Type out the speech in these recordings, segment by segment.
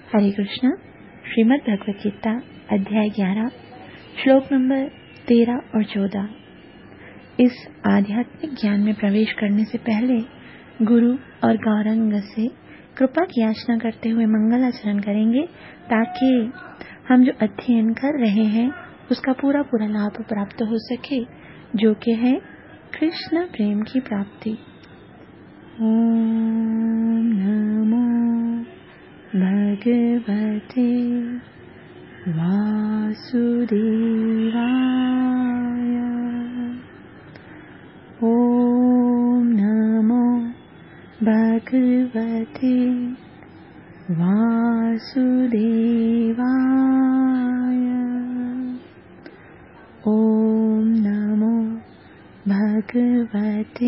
हरे कृष्णा। श्रीमद् भगवद गीता अध्याय 11 श्लोक नंबर 13 और 14। इस आध्यात्मिक ज्ञान में प्रवेश करने से पहले गुरु और गौरांग से कृपा की याचना करते हुए मंगलाचरण करेंगे, ताकि हम जो अध्ययन कर रहे हैं उसका पूरा लाभ प्राप्त हो सके, जो कि है कृष्ण प्रेम की प्राप्ति। ओम नमो भगवते वासुदेवाय। ओम नमो भगवते वासुदेवाय। ओम नमो भगवते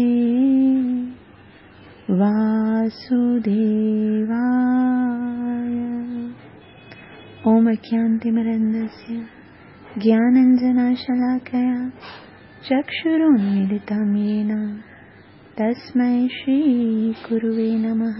वासुदेवाय। ओम अज्ञानतिमिरन्धस्य ज्ञानाञ्जनशलाकया चक्षुरुन्मीलितं येन तस्मै श्रीगुरुवे नमः।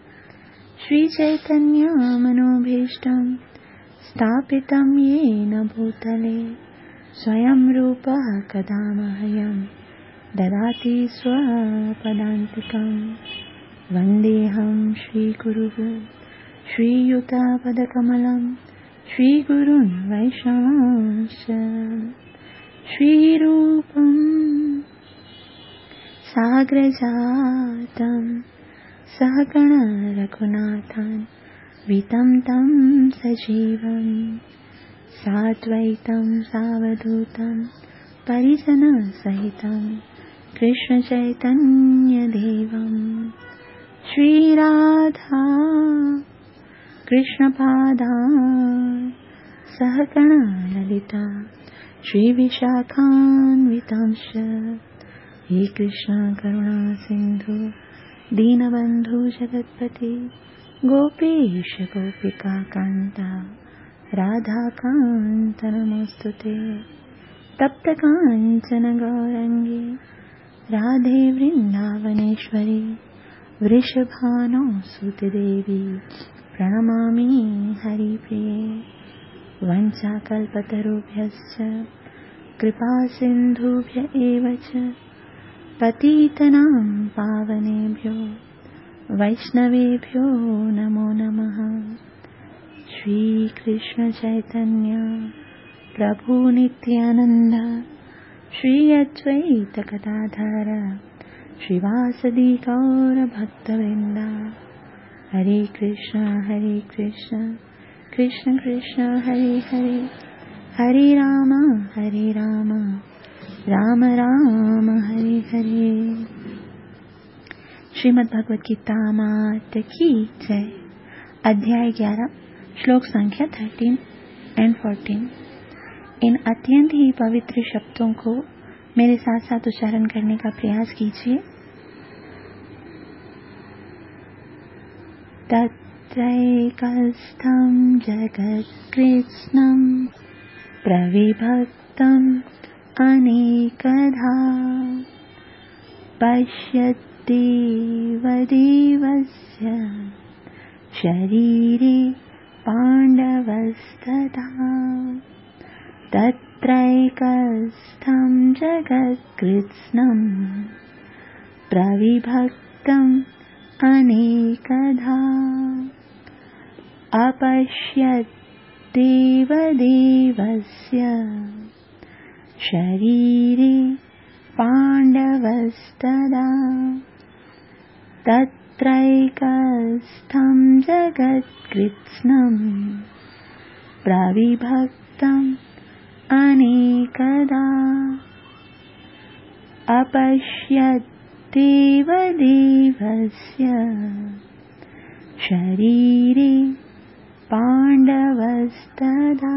श्रीचैतन्यमनोभीष्टं स्थापितं येन भूतले स्वयं रूपः कदा मह्यं ददाति स्वपदान्तिकं। वन्देऽहं श्रीगुरुः श्रीयुतापदकमलं श्रीगुरुन् वैष्णवांश्च। श्रीरूपं साग्रजातं सहगण रघुनाथान् वितं तं सजीवं साद्वैतं सावधूतं परिजनसहितं कृष्णचैतन्यदेवं श्रीराधा कृष्णपादान् सहगण ललिता श्रीविशाखान्वितांश्च। हे कृष्ण करुणा सिन्धु दीनबन्धु जगत्पते गोपेश गोपिका कान्ता राधाकान्त नमोस्तुते। तप्त काञ्चन गौरङ्गी राधे वृन्दावनेश्वरी वृषभानुसुते देवी प्रणमामि हरिप्रिये। वञ्चाकल्पतरुभ्यश्च कृपा सिन्धुभ्य एव च पतितनां पावनेभ्यो वैष्णवेभ्यो नमो नमः। श्रीकृष्ण चैतन्य प्रभु नित्यानंद श्री अद्वैत गदाधर श्रीवासदि गौर भक्तवृंद। हरे कृष्ण कृष्ण कृष्ण हरे हरे, हरे राम राम राम हरे हरे। श्रीमद् भगवद गीता माता की जय। अध्याय 11 श्लोक संख्या 13 and 14। इन अत्यंत ही पवित्र शब्दों को मेरे साथ साथ उच्चारण करने का प्रयास कीजिए। तत्रैकस्थं जगत्कृत्स्नं प्रविभक्तम् अनेकधा पश्यद्देवदेवस्य शरीरे पाण्डवस्तथा। तत्रैकस्थं जगत्कृत्स्नं प्रविभक्तम् अनेकधा अपश्यद्देवदेवस्य शरीरे पाण्डवस्तदा। तत्रैकस्थं जगत्कृत्स्नं प्रविभक्तम् अनेकधा अपश्यद्देवदेवस्य शरीरे पाण्डवस्तदा।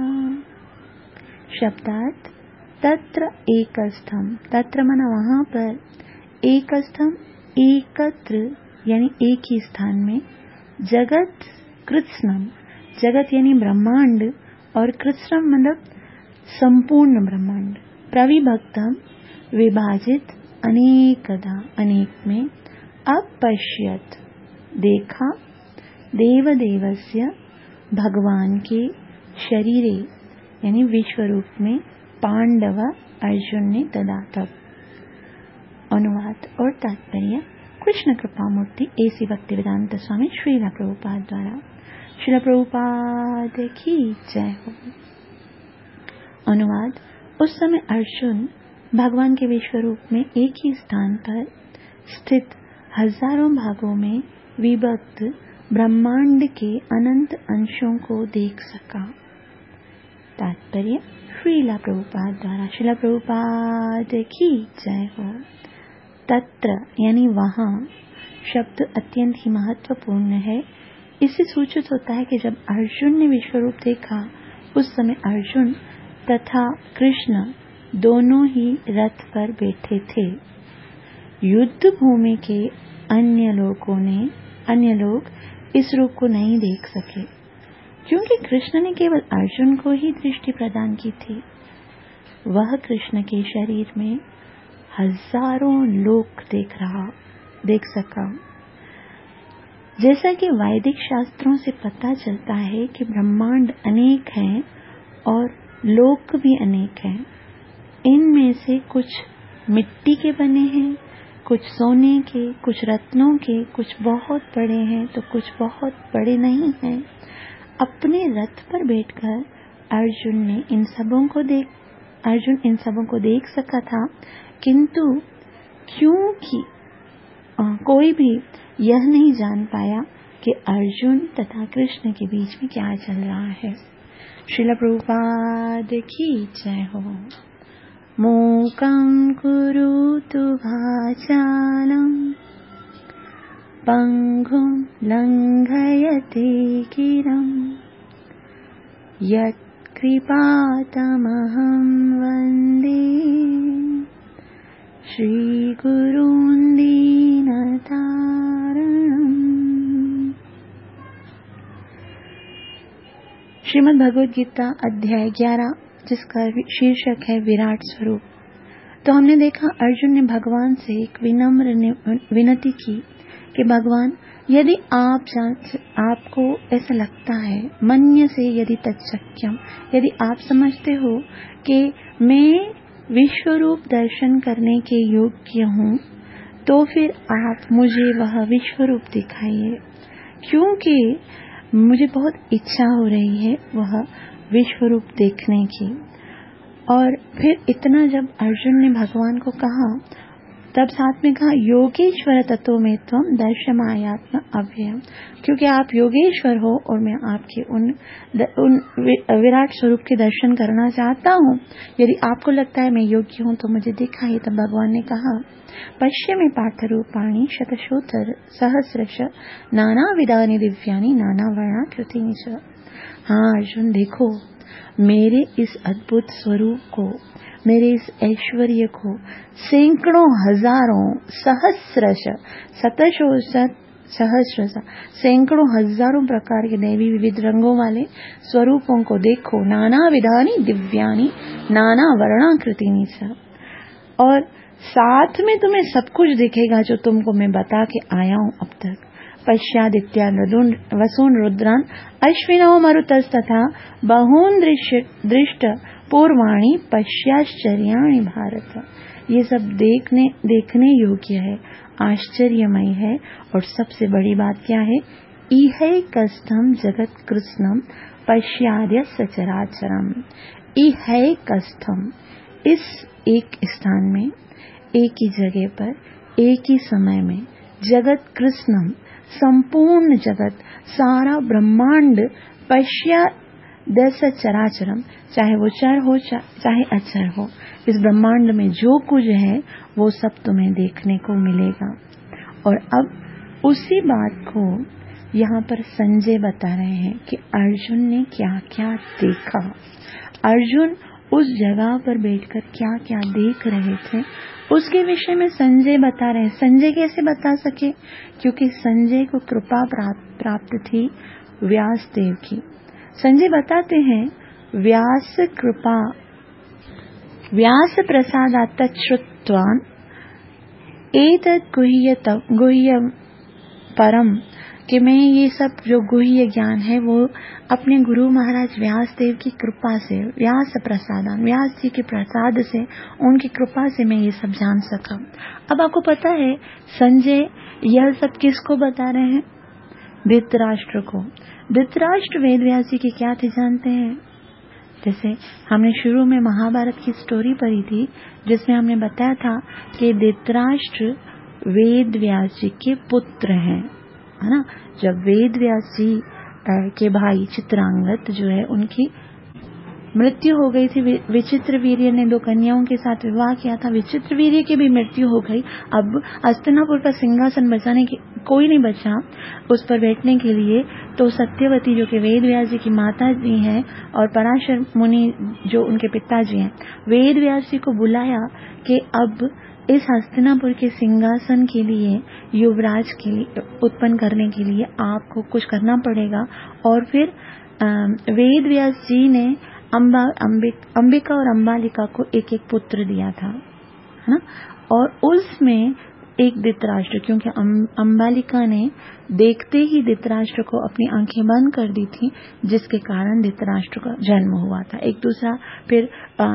शब्दार्थ तत्र एकस्थम, तत्र माना वहां पर, एकस्थम एकत्र यानी एक ही स्थान में, जगत कृत्स्नम जगत यानी ब्रह्मांड और कृत्स्नम मतलब संपूर्ण ब्रह्मांड, प्रविभक्तम विभाजित, अनेकदा अनेक में, अपश्यत देखा, देवदेवस्य भगवान के शरीरे यानी विश्व रूप में पांडव अर्जुन ने ददा तब। अनुवाद और तात्पर्य कृष्ण कृपा मूर्ति एसी भक्तिवेदांत स्वामी श्रील प्रभुपाद द्वारा। श्रील प्रभुपाद की जय हो। अनुवाद। उस समय अर्जुन भगवान के विश्व रूप में एक ही स्थान पर स्थित हजारों भागों में विभक्त ब्रह्मांड के अनंत अंशों को देख सका। तात्पर्य श्रील प्रभुपाद द्वारा। श्रील प्रभुपाद की जय हो। तत्र यानी वहां शब्द अत्यंत ही महत्वपूर्ण है। इससे सूचित होता है कि जब अर्जुन ने विश्व रूप देखा उस समय अर्जुन तथा कृष्ण दोनों ही रथ पर बैठे थे। युद्ध भूमि के अन्य लोग इस रूप को नहीं देख सके क्योंकि कृष्ण ने केवल अर्जुन को ही दृष्टि प्रदान की थी। वह कृष्ण के शरीर में हजारों लोक देख सका। जैसा कि वैदिक शास्त्रों से पता चलता है कि ब्रह्मांड अनेक हैं और लोक भी अनेक हैं। इनमें से कुछ मिट्टी के बने हैं, कुछ सोने के, कुछ रत्नों के, कुछ बहुत बड़े हैं तो कुछ बहुत बड़े नहीं हैं। अपने रथ पर बैठकर अर्जुन इन सबों को देख सका था, किंतु क्योंकि कोई भी यह नहीं जान पाया कि अर्जुन तथा कृष्ण के बीच में क्या चल रहा है। श्रील प्रभुपाद की जय हो। मूकं कुरुतु वाचालं पंगुं लंघयते गिरं यत् कृपातमहं वन्दे श्रीगुरून् दीनतारिणम्। श्रीमद् भगवद गीता अध्याय 11 जिसका शीर्षक है विराट स्वरूप। तो हमने देखा अर्जुन ने भगवान से एक विनम्र विनती की कि भगवान यदि आपको ऐसा लगता है मन्य से यदि तत्शक्यम, यदि आप समझते हो कि मैं विश्व रूप दर्शन करने के योग्य हूँ तो फिर आप मुझे वह विश्व रूप दिखाइए, क्योंकि मुझे बहुत इच्छा हो रही है वह विश्व रूप देखने की। और फिर इतना जब अर्जुन ने भगवान को कहा तब साथ में कहा योगेश्वर तत्व में त्वम दर्शमायात्म अव्ययम, क्योंकि आप योगेश्वर हो और मैं आपके उन विराट स्वरूप के दर्शन करना चाहता हूँ। यदि आपको लगता है मैं योग्य हूँ तो मुझे दिखाइए। तब भगवान ने कहा पश्य में पार्थ रूपाणि शतशोतर सहस्रश नाना विधानि दिव्यानि नाना वर्णाकृतीनि च। हाँ अर्जुन देखो, मेरे इस अद्भुत स्वरूप को, मेरे इस ऐश्वर्य को सैकड़ों हजारों सैकड़ों हजारों प्रकार के दैवी विविध रंगों वाले स्वरूपों को देखो। नाना विधानि दिव्यानि नाना वर्णाकृतीनि च। और साथ में तुम्हें सब कुछ दिखेगा जो तुमको मैं बता के आया हूँ अब तक। पश्चादित्या वसून रुद्रान अश्विनो मरुतस्तथा बहून दृष्ट पूर्वाणि पश्चाश्चर्याणि भारत। ये सब देखने योग्य है, आश्चर्यमय है। और सबसे बड़ी बात क्या है? इहैकस्थं जगत कृत्स्नं पश्याद्य सचराचरम्। इहैकस्थं, इस एक स्थान में, एक ही जगह पर, एक ही समय में, जगत कृत्स्नं, संपूर्ण जगत, सारा ब्रह्मांड, पश्याद्य सचराचरम्, चाहे वो चर हो चाहे अचर हो, इस ब्रह्मांड में जो कुछ है वो सब तुम्हें देखने को मिलेगा। और अब उसी बात को यहाँ पर संजय बता रहे हैं कि अर्जुन ने क्या क्या देखा। अर्जुन उस जगह पर बैठकर क्या क्या देख रहे थे उसके विषय में संजय बता रहे हैं। संजय कैसे बता सके? क्योंकि संजय को कृपा प्राप्त थी व्यास देव की। संजय बताते हैं व्यास प्रसादात् श्रुत्वान् एतत् गुह्यं परम कि मैं ये सब जो गुह्य ज्ञान है वो अपने गुरु महाराज व्यास देव की कृपा से, व्यास प्रसादन, व्यास जी के प्रसाद से, उनकी कृपा से मैं ये सब जान सका। अब आपको पता है संजय यह सब किसको बता रहे हैं? धृतराष्ट्र को। धृतराष्ट्र वेद व्यास जी के क्या थे जानते हैं? जैसे हमने शुरू में महाभारत की स्टोरी पढ़ी थी जिसमें हमने बताया था कि धृतराष्ट्र वेद व्यास जी के पुत्र हैं, है ना। जब वेद व्यास जी के भाई चित्रांगद जो है उनकी मृत्यु हो गई थी, विचित्रवीर्य ने 2 कन्याओं के साथ विवाह किया था, विचित्रवीर्य की भी मृत्यु हो गई। अब हस्तिनापुर का सिंहासन बचाने की कोई नहीं बचा उस पर बैठने के लिए, तो सत्यवती जो कि वेद व्यास जी की माता जी हैं और पराशर मुनि जो उनके पिताजी हैं, वेद व्यास जी को बुलाया कि अब इस हस्तिनापुर के सिंहासन के लिए, युवराज के लिए उत्पन्न करने के लिए आपको कुछ करना पड़ेगा। और फिर वेद व्यास जी ने अंबिका और अंबालिका को एक एक पुत्र दिया था, है ना। और उसमें एक धृतराष्ट्र, क्योंकि अंबालिका ने देखते ही धृतराष्ट्र को अपनी आंखें बंद कर दी थी, जिसके कारण धृतराष्ट्र का जन्म हुआ था। एक दूसरा फिर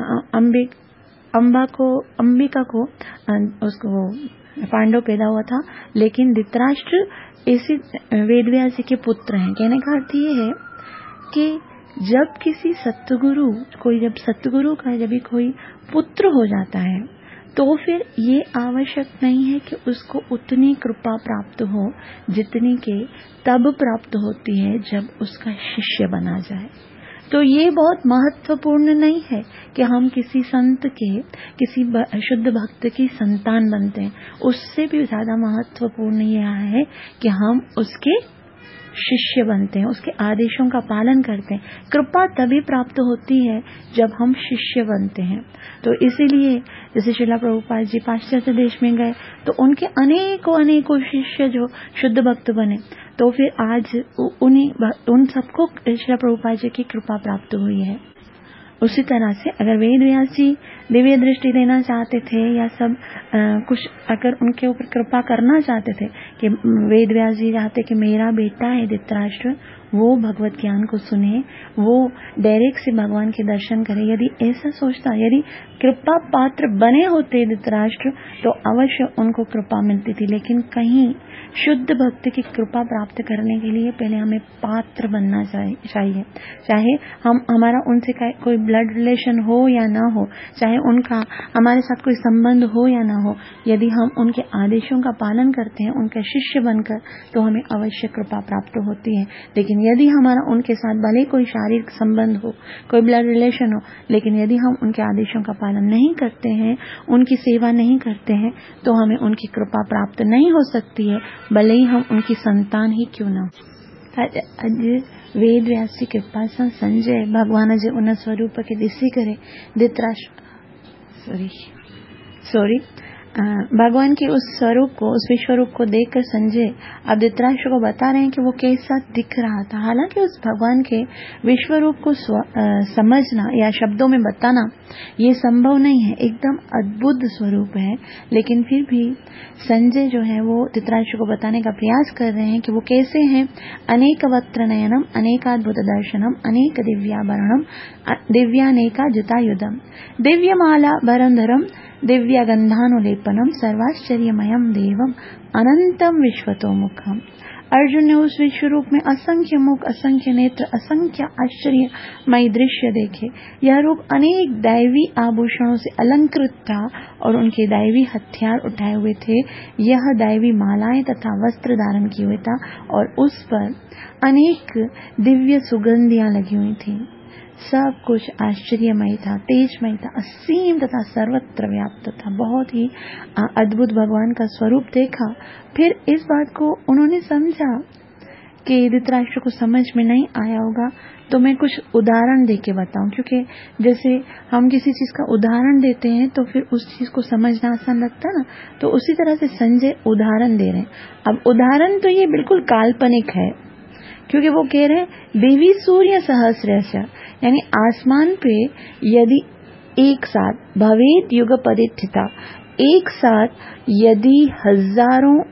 अंबिका को उसको पांडव पैदा हुआ था, लेकिन धृतराष्ट्र इसी वेदव्यास जी के पुत्र हैं। कहने का अर्थ ये है कि जब किसी सतगुरु का जब कोई पुत्र हो जाता है तो फिर ये आवश्यक नहीं है कि उसको उतनी कृपा प्राप्त हो जितनी के तब प्राप्त होती है जब उसका शिष्य बना जाए। तो ये बहुत महत्वपूर्ण नहीं है कि हम किसी संत के, किसी शुद्ध भक्त की संतान बनते हैं। उससे भी ज्यादा महत्वपूर्ण यह है कि हम उसके शिष्य बनते हैं, उसके आदेशों का पालन करते हैं। कृपा तभी प्राप्त होती है जब हम शिष्य बनते हैं। तो इसीलिए जैसे श्रीला प्रभुपाद जी पाश्चात्य देश में गए तो उनके अनेकों शिष्य जो शुद्ध भक्त बने, तो फिर आज उन सबको श्रीला प्रभुपाद जी की कृपा प्राप्त हुई है। उसी तरह से अगर वेद व्यास जी दिव्य दृष्टि देना चाहते थे या सब कुछ अगर उनके ऊपर कृपा करना चाहते थे कि वेद व्यास जी चाहते कि मेरा बेटा है धृतराष्ट्र, वो भगवत ज्ञान को सुने, वो डायरेक्ट से भगवान के दर्शन करे, यदि ऐसा सोचता, यदि कृपा पात्र बने होते धृतराष्ट्र तो अवश्य उनको कृपा मिलती थी। लेकिन कहीं शुद्ध भक्त की कृपा प्राप्त करने के लिए पहले हमें पात्र बनना चाहिए। चाहे हमारा उनसे कोई ब्लड रिलेशन हो या ना हो, चाहे उनका हमारे साथ कोई संबंध हो या ना हो, यदि हम उनके आदेशों का पालन करते हैं उनका शिष्य बनकर, तो हमें अवश्य कृपा प्राप्त होती है। लेकिन यदि हमारा उनके साथ भले कोई शारीरिक संबंध हो, कोई ब्लड रिलेशन हो, लेकिन यदि हम उनके आदेशों का पालन नहीं करते हैं, उनकी सेवा नहीं करते हैं, तो हमें उनकी कृपा प्राप्त नहीं हो सकती है, भले ही हम उनकी संतान ही क्यों ना। वेद व्यास जी कृपा से संजय भगवान जे उन स्वरूप के ॾिसी करे भगवान के उस स्वरूप को, उस विश्वरूप को देखकर संजय अब धृतराष्ट्र को बता रहे हैं कि वो कैसा दिख रहा था। हालांकि उस भगवान के विश्वरूप को समझना या शब्दों में बताना ये संभव नहीं है, एकदम अद्भुत स्वरूप है। लेकिन फिर भी संजय जो है वो धृतराष्ट्र को बताने का प्रयास कर रहे हैं कि वो कैसे हैं। अनेक वक्त्र नयनम, अनेकाद्भुत दर्शनम, अनेक दिव्याभरणम, दिव्यानेका जुतायुधम, दिव्यमाला भरंधरम, दिव्य गंधानुलेपनम, सर्वाश्चर्यमयम देवम, अनंतम विश्वतोमुखम। अर्जुन ने उस विश्व रूप में असंख्य मुख, असंख्य नेत्र, असंख्य आश्चर्यमय दृश्य देखे। यह रूप अनेक दैवी आभूषणों से अलंकृत था और उनके दैवी हथियार उठाए हुए थे। यह दैवी मालाएं तथा वस्त्र धारण किए हुए था और उस पर अनेक दिव्य सुगंधियां लगी हुई थी। सब कुछ आश्चर्यमय था, तेजमय था, असीम तथा सर्वत्र व्याप्त था। बहुत ही अद्भुत भगवान का स्वरूप देखा। फिर इस बात को उन्होंने समझा कि धृतराष्ट्र को समझ में नहीं आया होगा, तो मैं कुछ उदाहरण देके बताऊं, क्योंकि जैसे हम किसी चीज का उदाहरण देते हैं तो फिर उस चीज को समझना आसान लगता है ना। तो उसी तरह से संजय उदाहरण दे रहे हैं। अब उदाहरण तो ये बिल्कुल काल्पनिक है, क्योंकि वो कह रहे हैं देवी सूर्य सहस्रस्य, यानी आसमान पे यदि एक साथ भवेत युग परिस्थिता, एक साथ यदि हजारों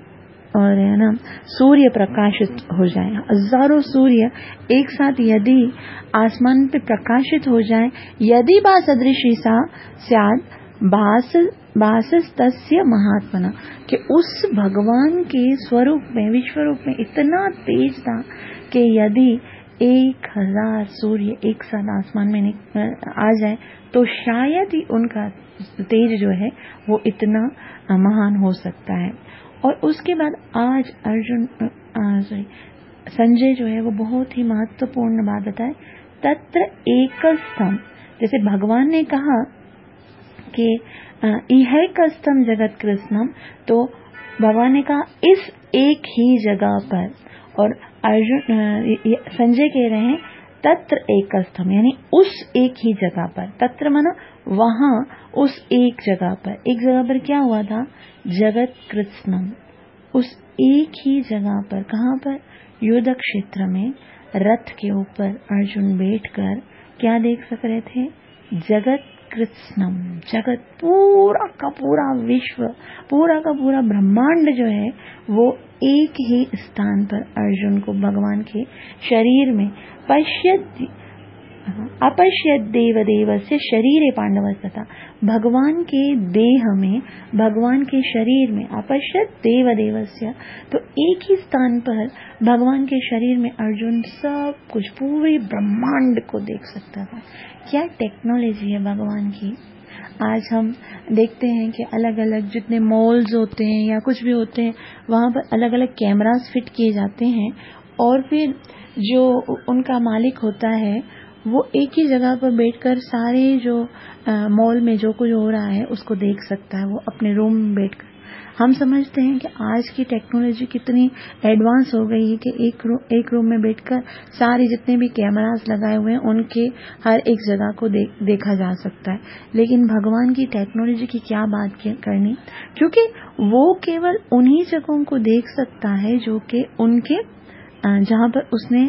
और है ना सूर्य प्रकाशित हो जाए, हजारों सूर्य एक साथ यदि आसमान पे प्रकाशित हो जाए, यदि बा सदृशी सा स्याद भासस्तस्य महात्मना, कि उस भगवान के स्वरूप में, विश्व रूप में इतना तेज था कि यदि 1000 सूर्य एक साथ आसमान में आ जाए तो शायद ही उनका तेज जो है वो इतना महान हो सकता है। और उसके बाद आज संजय जो है वो बहुत ही महत्वपूर्ण बात बताए, तत्र एकस्थम, जैसे भगवान ने कहा कि इहैकस्थम जगत कृष्णम, तो भगवान ने कहा इस एक ही जगह पर, और संजय कह रहे हैं तत्र एकस्थम, यानी उस एक ही जगह पर। तत्र माना वहां, उस एक जगह पर क्या हुआ था? जगत कृष्णम, उस एक ही जगह पर। कहां पर? युद्ध क्षेत्र में रथ के ऊपर अर्जुन बैठकर क्या देख सक रहे थे? जगत कृष्णम, जगत पूरा का पूरा विश्व, पूरा का पूरा ब्रह्मांड जो है वो एक ही स्थान पर अर्जुन को भगवान के शरीर में अपश्यत देवदेवस्य शरीरे पांडवस्तथा, भगवान के देह में, भगवान के शरीर में, अपश्यत देवदेवस्य, तो एक ही स्थान पर भगवान के शरीर में अर्जुन सब कुछ, पूरे ब्रह्मांड को देख सकता था। क्या टेक्नोलॉजी है भगवान की। आज हम देखते हैं कि अलग अलग जितने मॉल्स होते हैं या कुछ भी होते हैं, वहां पर अलग अलग कैमरास फिट किए जाते हैं, और फिर जो उनका मालिक होता है वो एक ही जगह पर बैठकर सारे जो मॉल में जो कुछ हो रहा है उसको देख सकता है, वो अपने रूम में बैठकर। हम समझते हैं कि आज की टेक्नोलॉजी कितनी एडवांस हो गई है कि एक रूम में बैठकर सारे जितने भी कैमरास लगाए हुए हैं उनके हर एक जगह को देखा जा सकता है। लेकिन भगवान की टेक्नोलॉजी की क्या बात करनी, क्योंकि वो केवल उन्हीं जगहों को देख सकता है जो कि उनके जहां पर उसने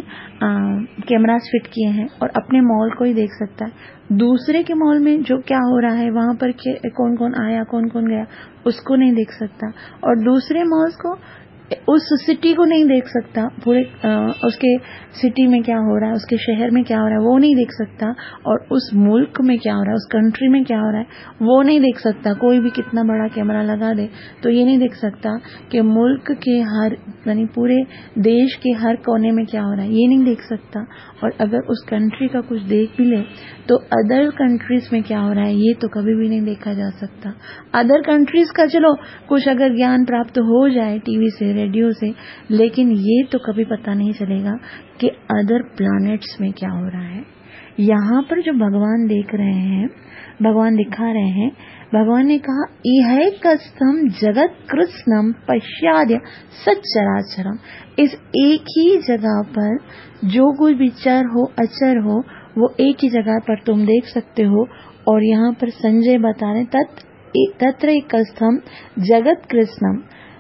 कैमरास फिट किए हैं, और अपने मॉल को ही देख सकता है। दूसरे के मॉल में जो क्या हो रहा है, वहां पर कौन कौन आया, कौन कौन गया, उसको नहीं देख सकता, और दूसरे मॉल्स को, उस सिटी को नहीं देख सकता, पूरे उसके सिटी में क्या हो रहा है, उसके शहर में क्या हो रहा है वो नहीं देख सकता, और उस मुल्क में क्या हो रहा है, उस कंट्री में क्या हो रहा है वो नहीं देख सकता। कोई भी कितना बड़ा कैमरा लगा दे तो ये नहीं देख सकता कि मुल्क के हर, यानी पूरे देश के हर कोने में क्या हो रहा है, ये नहीं देख सकता। और अगर उस कंट्री का कुछ देख भी ले तो अदर कंट्रीज में क्या हो रहा है ये तो कभी भी नहीं देखा जा सकता। अदर कंट्रीज का चलो कुछ अगर ज्ञान प्राप्त हो जाए टीवी से, रेडियो से, लेकिन ये तो कभी पता नहीं चलेगा कि अदर प्लैनेट्स में क्या हो रहा है। यहाँ पर जो भगवान देख रहे हैं, भगवान दिखा रहे हैं, भगवान ने कहा इहैकस्थम जगत कृष्णम पश्याद्य सच्चराचरम, इस एक ही जगह पर जो कुछ भी चर हो अचर हो वो एक ही जगह पर तुम देख सकते हो। और यहाँ पर संजय बता रहे तत्र एकस्थम जगत कृष्णम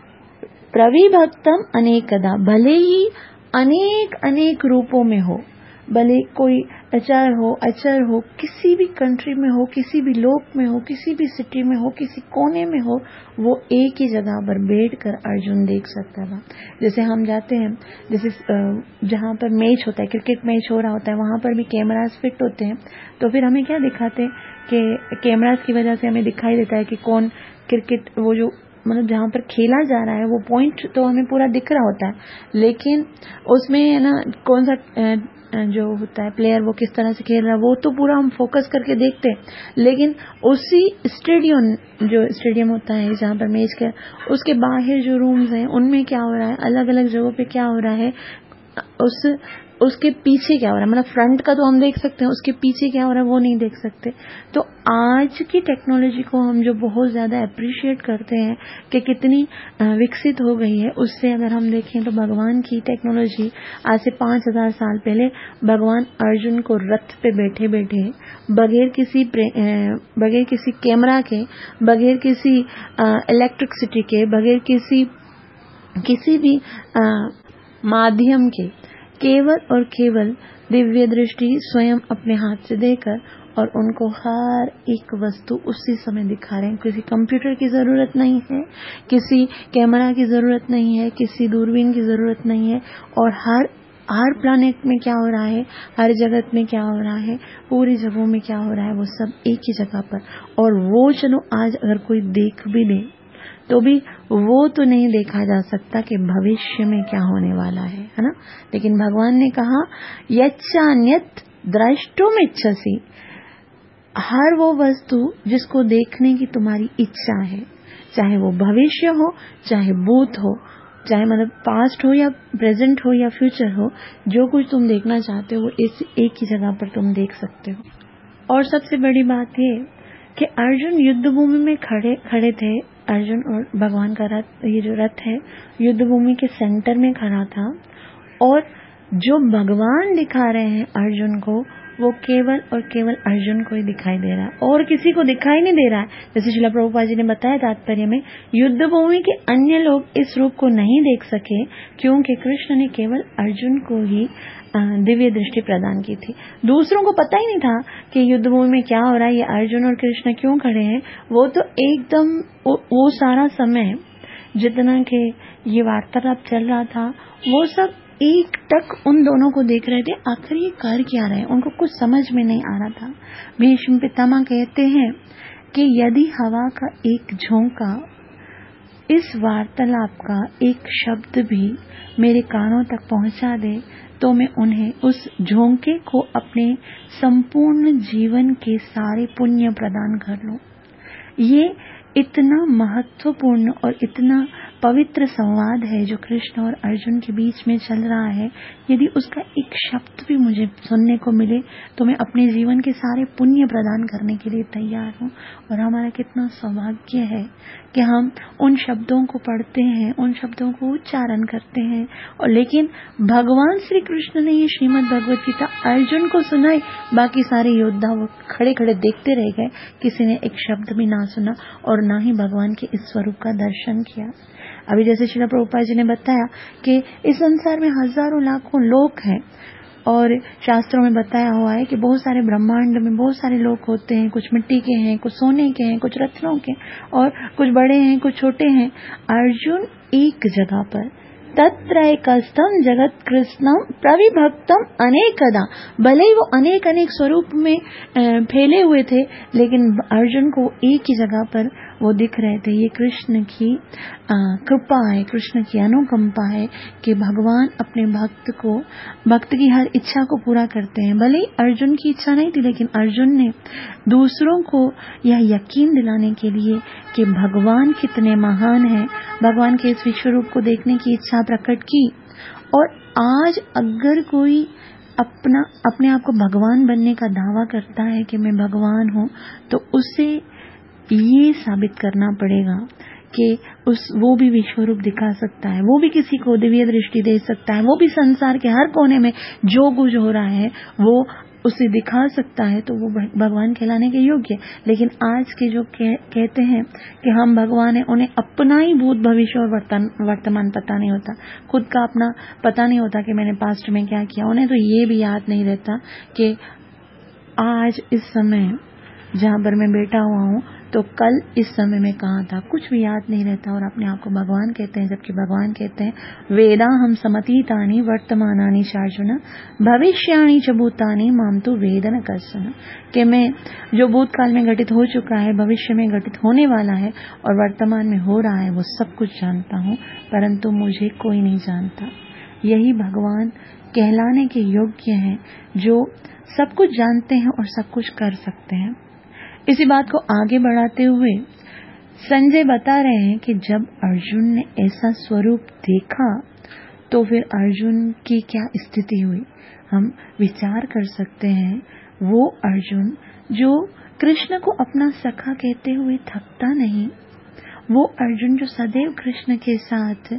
प्रविभक्तम अनेकदा, भले ही अनेक अनेक रूपों में हो, भले कोई अचर हो, किसी भी कंट्री में हो, किसी भी लोक में हो, किसी भी सिटी में हो, किसी कोने में हो, वो एक ही जगह पर बैठकर अर्जुन देख सकता था। जैसे हम जाते हैं, जैसे जहाँ पर मैच होता है, क्रिकेट मैच हो रहा होता है, वहां पर भी कैमरास फिट होते हैं, तो फिर हमें क्या दिखाते हैं कि कैमरास की वजह से हमें दिखाई देता है कि कौन क्रिकेट, वो जो मतलब जहाँ पर खेला जा रहा है वो पॉइंट तो हमें पूरा दिख रहा होता है, लेकिन उसमें है ना कौन सा जो होता है प्लेयर वो किस तरह से खेल रहा है वो तो पूरा हम फोकस करके देखते हैं। लेकिन उसी स्टेडियम होता है जहाँ पर मैच का, उसके बाहर जो रूम्स हैं उनमें क्या हो रहा है, अलग अलग जगहों पे क्या हो रहा है, उसके पीछे क्या हो रहा है, मतलब फ्रंट का तो हम देख सकते हैं, उसके पीछे क्या हो रहा है वो नहीं देख सकते। तो आज की टेक्नोलॉजी को हम जो बहुत ज्यादा अप्रिशिएट करते हैं कि कितनी विकसित हो गई है, उससे अगर हम देखें तो भगवान की टेक्नोलॉजी आज से 5000 साल पहले भगवान अर्जुन को रथ पे बैठे बैठे बगैर किसी कैमरा के, बगैर किसी इलेक्ट्रिसिटी के, बगैर किसी भी माध्यम के, केवल और केवल दिव्य दृष्टि स्वयं अपने हाथ से देकर और उनको हर एक वस्तु उसी समय दिखा रहे हैं। किसी कंप्यूटर की जरूरत नहीं है, किसी कैमरा की जरूरत नहीं है, किसी दूरबीन की जरूरत नहीं है, और हर प्लैनेट में क्या हो रहा है, हर जगत में क्या हो रहा है, पूरी जगहों में क्या हो रहा है, वो सब एक ही जगह पर। और वो चलो आज अगर कोई देख भी ले तो भी वो तो नहीं देखा जा सकता कि भविष्य में क्या होने वाला है ना। लेकिन भगवान ने कहा यच्चान्यत् द्रष्टुमिच्छसि, हर वो वस्तु जिसको देखने की तुम्हारी इच्छा है, चाहे वो भविष्य हो चाहे भूत हो, चाहे मतलब पास्ट हो या प्रेजेंट हो या फ्यूचर हो, जो कुछ तुम देखना चाहते हो वो इस एक ही जगह पर तुम देख सकते हो। और सबसे बड़ी बात ये कि अर्जुन युद्ध भूमि में खड़े थे। अर्जुन और भगवान का रथ, ये जो रथ है, युद्ध भूमि के सेंटर में खड़ा था, और जो भगवान दिखा रहे हैं अर्जुन को, वो केवल और केवल अर्जुन को ही दिखाई दे रहा है, और किसी को दिखाई नहीं दे रहा है। जैसे श्रील प्रभुपाद जी ने बताया तात्पर्य में, युद्ध भूमि के अन्य लोग इस रूप को नहीं देख सके क्योंकि कृष्ण ने केवल अर्जुन को ही दिव्य दृष्टि प्रदान की थी। दूसरों को पता ही नहीं था कि युद्ध भूमि में क्या हो रहा है, ये अर्जुन और कृष्ण क्यों खड़े हैं। वो तो एकदम वो सारा समय जितना के ये वार्तालाप चल रहा था, वो सब एक टक उन दोनों को देख रहे थे, आखिर ये कर क्या रहे हैं, उनको कुछ समझ में नहीं आ रहा था। भीष्म पितामह कहते हैं कि यदि हवा का एक झोंका, इस वार्तालाप का एक शब्द भी मेरे कानों तक पहुंचा दे तो मैं उन्हें, उस झोंके को अपने संपूर्ण जीवन के सारे पुण्य प्रदान कर लूं। ये इतना महत्वपूर्ण और इतना पवित्र संवाद है जो कृष्ण और अर्जुन के बीच में चल रहा है। यदि उसका एक शब्द भी मुझे सुनने को मिले तो मैं अपने जीवन के सारे पुण्य प्रदान करने के लिए तैयार हूँ। और हमारा कितना सौभाग्य है कि हम उन शब्दों को पढ़ते हैं, उन शब्दों को उच्चारण करते हैं। और लेकिन भगवान श्री कृष्ण ने ये श्रीमद् भगवत गीता अर्जुन को सुनाई, बाकी सारे योद्धा वो खड़े खड़े देखते रह गए, किसी ने एक शब्द भी ना सुना और ना ही भगवान के इस स्वरूप का दर्शन किया। अभी जैसे श्रील प्रभुपाद जी ने बताया कि इस संसार में हजारों लाखों लोग हैं, और शास्त्रों में बताया हुआ है कि बहुत सारे ब्रह्मांड में बहुत सारे लोग होते हैं, कुछ मिट्टी के हैं, कुछ सोने के हैं, कुछ रत्नों के, और कुछ बड़े हैं, कुछ छोटे हैं। अर्जुन एक जगह पर, तत्रैकस्थं जगत कृष्णम प्रविभक्तम अनेकदा, भले ही वो अनेक अनेक स्वरूप में फैले हुए थे, लेकिन अर्जुन को एक ही जगह पर वो दिख रहे थे। ये कृष्ण की कृपा है, कृष्ण की अनुकंपा है कि भगवान अपने भक्त की हर इच्छा को पूरा करते हैं। भले ही अर्जुन की इच्छा नहीं थी, लेकिन अर्जुन ने दूसरों को यह यकीन दिलाने के लिए कि भगवान कितने महान हैं, भगवान के इस विश्व रूप को देखने की इच्छा प्रकट की। और आज अगर कोई अपने आप को भगवान बनने का दावा करता है कि मैं भगवान हूँ, तो उसे ये साबित करना पड़ेगा कि वो भी विश्व रूप दिखा सकता है, वो भी किसी को दिव्य दृष्टि दे सकता है, वो भी संसार के हर कोने में जो कुछ हो रहा है वो उसे दिखा सकता है, तो वो भगवान कहलाने के योग्य। लेकिन आज के जो कहते हैं कि हम भगवान हैं, उन्हें अपना ही भूत भविष्य और वर्तमान पता नहीं होता, खुद का अपना पता नहीं होता कि मैंने पास्ट में क्या किया। उन्हें तो ये भी याद नहीं रहता कि आज इस समय जहाँ पर मैं बैठा हुआ हूँ तो कल इस समय में कहाँ था, कुछ भी याद नहीं रहता। और अपने आप को भगवान कहते हैं, जबकि भगवान कहते हैं वेदा हम समतीतानि वर्तमानानि चार्जुन भविष्याणि च भूतानि माम तु वेद न कश्चन, कि मैं जो भूतकाल में घटित हो चुका है, भविष्य में घटित होने वाला है और वर्तमान में हो रहा है, वो सब कुछ जानता हूँ, परंतु मुझे कोई नहीं जानता। यही भगवान कहलाने के योग्य हैं, जो सब कुछ जानते हैं और सब कुछ कर सकते हैं। इसी बात को आगे बढ़ाते हुए संजय बता रहे हैं कि जब अर्जुन ने ऐसा स्वरूप देखा तो फिर अर्जुन की क्या स्थिति हुई, हम विचार कर सकते हैं। वो अर्जुन जो कृष्ण को अपना सखा कहते हुए थकता नहीं, वो अर्जुन जो सदैव कृष्ण के साथ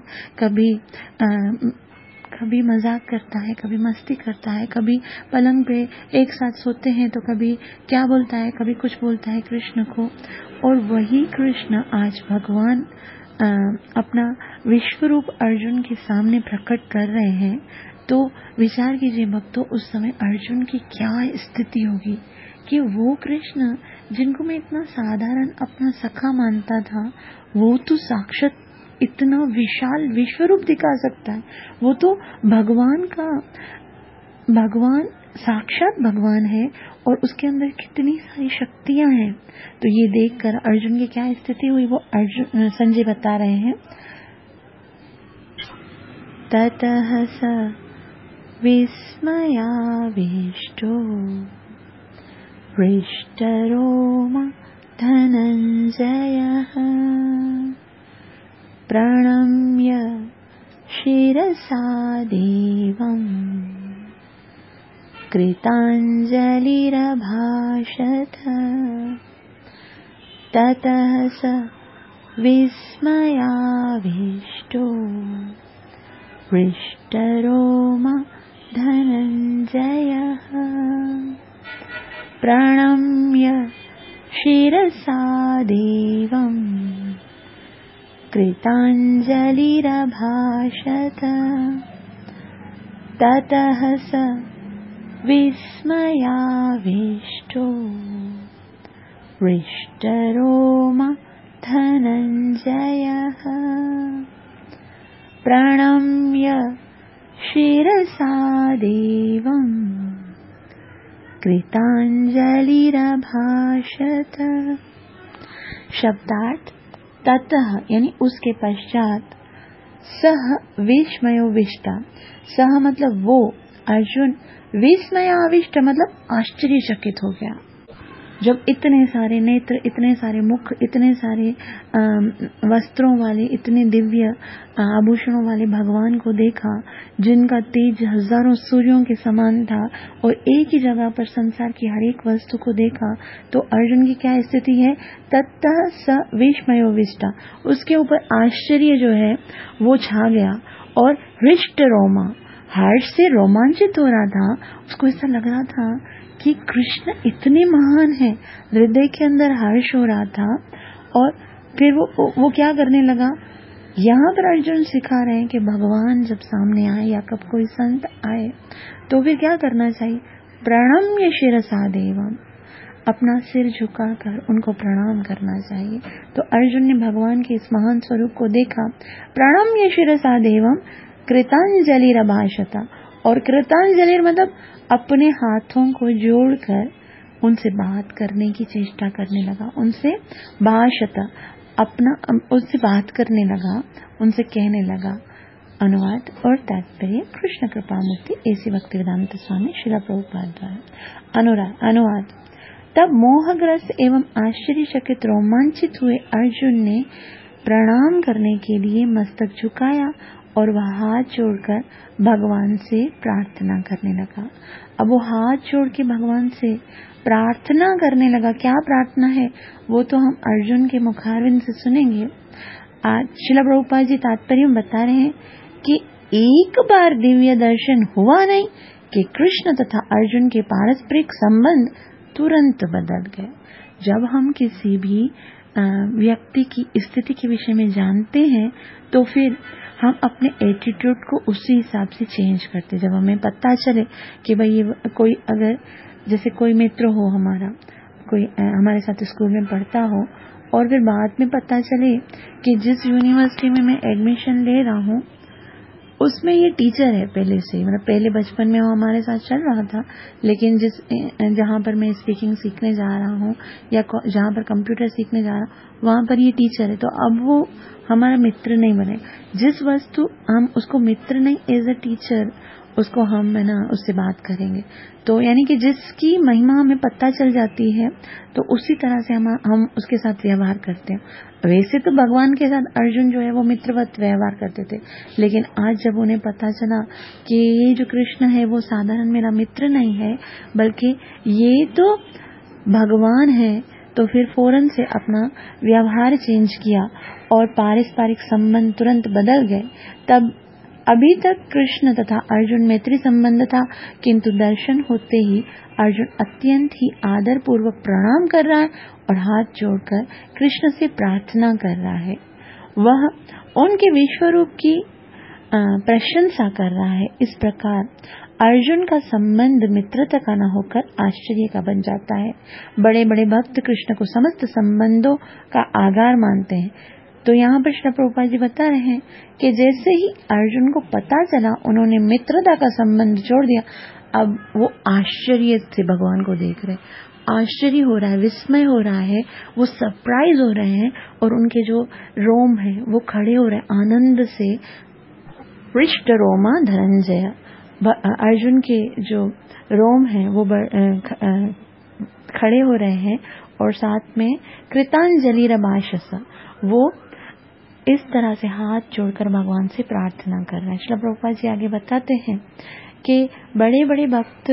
कभी मजाक करता है, कभी मस्ती करता है, कभी पलंग पे एक साथ सोते हैं तो कभी क्या बोलता है, कभी कुछ बोलता है कृष्ण को। और वही कृष्ण आज भगवान अपना विश्व रूप अर्जुन के सामने प्रकट कर रहे हैं, तो विचार कीजिए भक्तों, उस समय अर्जुन की क्या स्थिति होगी कि वो कृष्ण जिनको मैं इतना साधारण अपना सखा मानता था, वो तो साक्षात इतना विशाल विश्वरूप दिखा सकता है। वो तो भगवान साक्षात भगवान है और उसके अंदर कितनी सारी शक्तियां हैं। तो ये देखकर अर्जुन की क्या स्थिति हुई वो संजय बता रहे हैं। ततः स विस्मयाविष्टो हृष्टरोमा धनञ्जयः प्रणम्य शिरसा देवम् कृताञ्जलिरभाषत। ततः स विस्मयाविष्टो हृष्टरोमा धनञ्जयः प्रणम्य शिरसा देवम् कृताञ्जलिरभाषत। ततः स विस्मयाविष्टो हृष्टरोमा धनञ्जयः प्रणम्य शिरसा देवम् कृताञ्जलिरभाषत। शब्दार्थ ततः यानी उसके पश्चात, सह विस्मयोविष्ट, सह मतलब वो, अर्जुन, विस्मयाविष्ट मतलब आश्चर्यचकित हो गया। जब इतने सारे नेत्र, इतने सारे मुख, इतने सारे वस्त्रों वाले, इतने दिव्य आभूषणों वाले भगवान को देखा, जिनका तेज हजारों सूर्यों के समान था, और एक ही जगह पर संसार की हर एक वस्तु को देखा, तो अर्जुन की क्या स्थिति है? ततः स विस्मयोविष्ट, उसके ऊपर आश्चर्य जो है वो छा गया, और हृष्ट रोमा, हर्ष से रोमांचित हो रहा था। उसको ऐसा लग रहा था कि कृष्ण इतने महान है, हृदय के अंदर हर्ष हो रहा था। और फिर वो क्या करने लगा, यहाँ पर अर्जुन सिखा रहे हैं कि भगवान जब सामने आए या कब कोई संत आए तो फिर क्या करना चाहिए? प्रणम्य शिरसा देवम्, अपना सिर झुकाकर उनको प्रणाम करना चाहिए। तो अर्जुन ने भगवान के इस महान स्वरूप को देखा। प्रणम्य शिरसा देवम् कृतांजलिरभाषत, और कृतांजलि मतलब अपने हाथों को जोड़कर उनसे बात करने की चेष्टा करने लगा, उनसे भाषत, उससे बात करने लगा, उनसे कहने लगा। अनुवाद और तात्पर्य कृष्ण कृपा मुक्ति ऐसी भक्तिवेदांत स्वामी श्रील प्रभुपाद द्वारा। अनुवाद। तब मोहग्रस्त एवं आश्चर्यचकित रोमांचित हुए अर्जुन ने प्रणाम करने के लिए मस्तक झुकाया और वह हाथ जोड़कर भगवान से प्रार्थना करने लगा। अब वो हाथ जोड़ के भगवान से प्रार्थना करने लगा। क्या प्रार्थना है वो तो हम अर्जुन के मुखारविंद से सुनेंगे। आज श्रील प्रभुपाद जी तात्पर्य में बता रहे हैं कि एक बार दिव्य दर्शन हुआ नहीं कि कृष्ण तथा अर्जुन के पारस्परिक संबंध तुरंत बदल गए। जब हम किसी भी व्यक्ति की स्थिति के विषय में जानते हैं तो फिर हम अपने एटीट्यूड को उसी हिसाब से चेंज करते। जब हमें पता चले कि भाई ये कोई, अगर जैसे कोई मित्र हो हमारा, कोई हमारे साथ स्कूल में पढ़ता हो, और फिर बाद में पता चले कि जिस यूनिवर्सिटी में मैं एडमिशन ले रहा हूँ उसमें ये टीचर है पहले से, मतलब पहले बचपन में वो हमारे साथ चल रहा था, लेकिन जहाँ पर मैं स्पीकिंग सीखने जा रहा हूँ या जहाँ पर कंप्यूटर सीखने जा रहा हूँ वहाँ पर ये टीचर है, तो अब वो हमारा मित्र नहीं बने। जिस वस्तु हम उसको मित्र नहीं, एज अ टीचर उसको हम है ना उससे बात करेंगे। तो यानी कि जिसकी महिमा हमें पता चल जाती है तो उसी तरह से हम उसके साथ व्यवहार करते हैं। वैसे तो भगवान के साथ अर्जुन जो है वो मित्रवत व्यवहार करते थे, लेकिन आज जब उन्हें पता चला कि ये जो कृष्ण है वो साधारण मेरा मित्र नहीं है बल्कि ये तो भगवान है, तो फिर फौरन से अपना व्यवहार चेंज किया और पारस्परिक संबंध तुरंत बदल गए। तब अभी तक कृष्ण तथा अर्जुन मैत्री संबंध था, किंतु दर्शन होते ही अर्जुन अत्यंत ही आदर पूर्वक प्रणाम कर रहा है और हाथ जोड़कर कृष्ण से प्रार्थना कर रहा है। वह उनके विश्वरूप की प्रशंसा कर रहा है। इस प्रकार अर्जुन का संबंध मित्रता का न होकर आश्चर्य का बन जाता है। बड़े बड़े भक्त कृष्ण को समस्त संबंधों का आधार मानते हैं। तो यहाँ पर श्री प्रभुपाद जी बता रहे हैं कि जैसे ही अर्जुन को पता चला, उन्होंने मित्रता का संबंध जोड़ दिया। अब वो आश्चर्य से भगवान को देख रहे, आश्चर्य हो रहा है, विस्मय हो रहा है, वो सरप्राइज हो रहे हैं और उनके जो रोम है वो खड़े हो रहे हैं आनंद से। हृष्ट रोमा धनंजय, अर्जुन के जो रोम है वो खड़े हो रहे हैं और साथ में कृतांजलि रभाषस, वो इस तरह से हाथ जोड़कर भगवान से प्रार्थना कर रहे हैं। श्रील प्रभुपाद जी आगे बताते हैं कि बड़े बड़े भक्त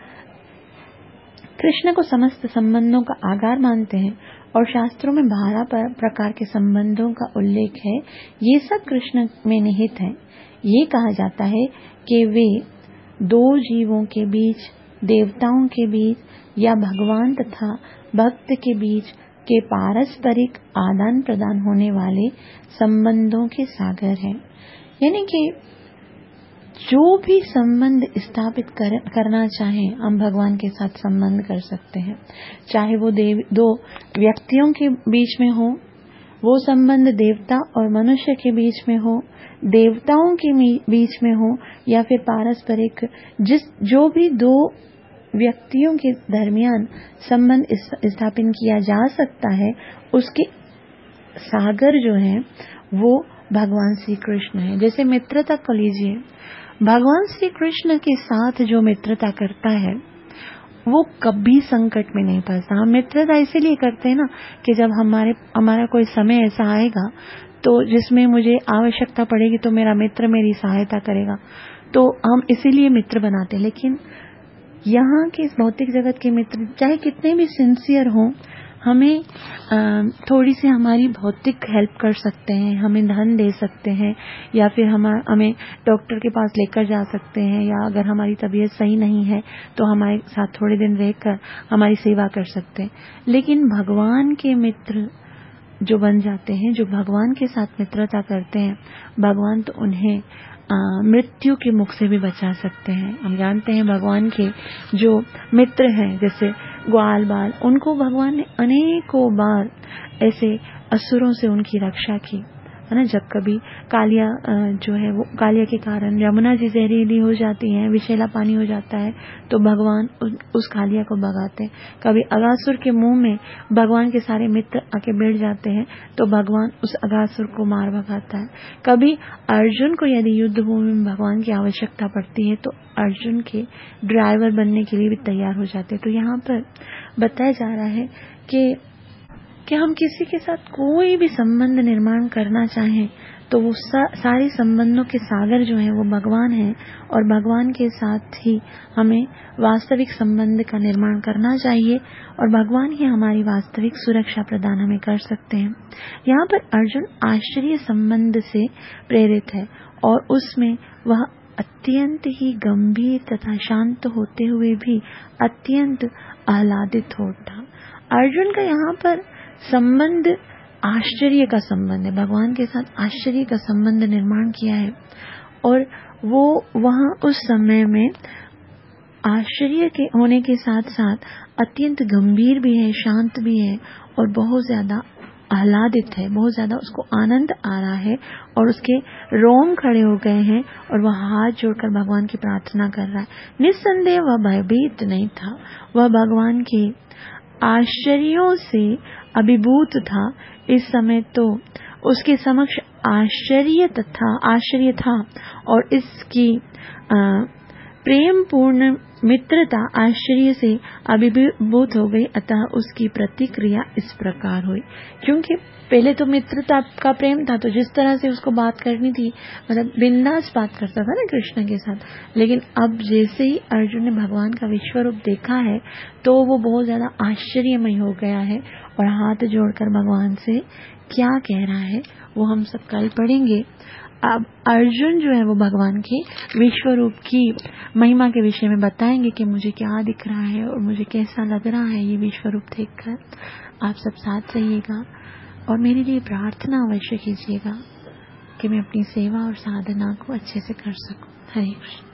कृष्ण को समस्त संबंधों का आधार मानते हैं और शास्त्रों में 12 प्रकार के संबंधों का उल्लेख है। ये सब कृष्ण में निहित है। ये कहा जाता है कि वे दो जीवों के बीच, देवताओं के बीच या भगवान तथा भक्त के बीच के पारस्परिक आदान प्रदान होने वाले संबंधों के सागर हैं। यानी कि जो भी संबंध स्थापित करना चाहें, हम भगवान के साथ संबंध कर सकते हैं। चाहे वो दो व्यक्तियों के बीच में हो, वो संबंध देवता और मनुष्य के बीच में हो, देवताओं के बीच में हो, या फिर पारस्परिक जो भी दो व्यक्तियों के दरमियान संबंध स्थापित किया जा सकता है, उसके सागर जो है वो भगवान श्री कृष्ण है। जैसे मित्रता को लीजिए, भगवान श्री कृष्ण के साथ जो मित्रता करता है वो कभी संकट में नहीं फंसता। हम मित्रता इसीलिए करते हैं ना कि जब हमारा कोई समय ऐसा आएगा तो जिसमें मुझे आवश्यकता पड़ेगी तो मेरा मित्र मेरी सहायता करेगा, तो हम इसीलिए मित्र बनाते हैं। लेकिन यहाँ के इस भौतिक जगत के मित्र चाहे कितने भी सिंसियर हों, हमें थोड़ी सी हमारी भौतिक हेल्प कर सकते हैं, हमें धन दे सकते हैं, या फिर हमें डॉक्टर के पास लेकर जा सकते हैं, या अगर हमारी तबीयत सही नहीं है तो हमारे साथ थोड़े दिन रहकर हमारी सेवा कर सकते हैं। लेकिन भगवान के मित्र जो बन जाते हैं, जो भगवान के साथ मित्रता करते हैं, भगवान तो उन्हें मृत्यु के मुख से भी बचा सकते हैं। हम जानते हैं भगवान के जो मित्र हैं, जैसे ग्वाल बाल, उनको भगवान ने अनेकों बार ऐसे असुरों से उनकी रक्षा की, है ना। जब कभी कालिया जो है वो कालिया के कारण यमुना जी जहरीली हो जाती है, विषैला पानी हो जाता है, तो भगवान उस कालिया को भगाते हैं। कभी अगासुर के मुंह में भगवान के सारे मित्र आके बैठ जाते हैं तो भगवान उस अगासुर को मार भगाता है। कभी अर्जुन को यदि युद्ध भूमि में भगवान की आवश्यकता पड़ती है तो अर्जुन के ड्राइवर बनने के लिए भी तैयार हो जाते हैं। तो यहाँ पर बताया जा रहा है कि हम किसी के साथ कोई भी संबंध निर्माण करना चाहें तो वो सारे संबंधों के सागर जो हैं वो भगवान हैं, और भगवान के साथ ही हमें वास्तविक संबंध का निर्माण करना चाहिए, और भगवान ही हमारी वास्तविक सुरक्षा प्रदान हमें कर सकते हैं। यहाँ पर अर्जुन आश्चर्य संबंध से प्रेरित है और उसमें वह अत्यंत ही गंभीर तथा शांत होते हुए भी अत्यंत आह्लादित हो उठा। अर्जुन का यहाँ पर संबंध आश्चर्य का संबंध है, भगवान के साथ आश्चर्य का संबंध निर्माण किया है, और वो वहाँ उस समय में आश्चर्य के होने के साथ साथ अत्यंत गंभीर भी है, शांत भी है, और बहुत ज्यादा आह्लादित है, बहुत ज्यादा उसको आनंद आ रहा है, और उसके रोम खड़े हो गए हैं और वह हाथ जोड़कर भगवान की प्रार्थना कर रहा है। निस्संदेह वह भयभीत नहीं था, वह भगवान के आश्चर्यों से अभिभूत था। इस समय तो उसके समक्ष आश्चर्य था और इसकी प्रेम पूर्ण मित्रता आश्चर्य से अभिभूत हो गई, अतः उसकी प्रतिक्रिया इस प्रकार हुई। क्योंकि पहले तो मित्रता का प्रेम था, तो जिस तरह से उसको बात करनी थी, मतलब बिंदास बात करता था ना कृष्ण के साथ, लेकिन अब जैसे ही अर्जुन ने भगवान का विश्वरूप देखा है तो वो बहुत ज्यादा आश्चर्यमय हो गया है, और हाथ जोड़कर भगवान से क्या कह रहा है वो हम सब कल पढ़ेंगे। अब अर्जुन जो है वो भगवान के विश्वरूप की महिमा के विषय में बताएंगे कि मुझे क्या दिख रहा है और मुझे कैसा लग रहा है ये विश्वरूप देखकर। आप सब साथ रहिएगा और मेरे लिए प्रार्थना अवश्य कीजिएगा। कि मैं अपनी सेवा और साधना को अच्छे से कर सकूं। हरे कृष्ण।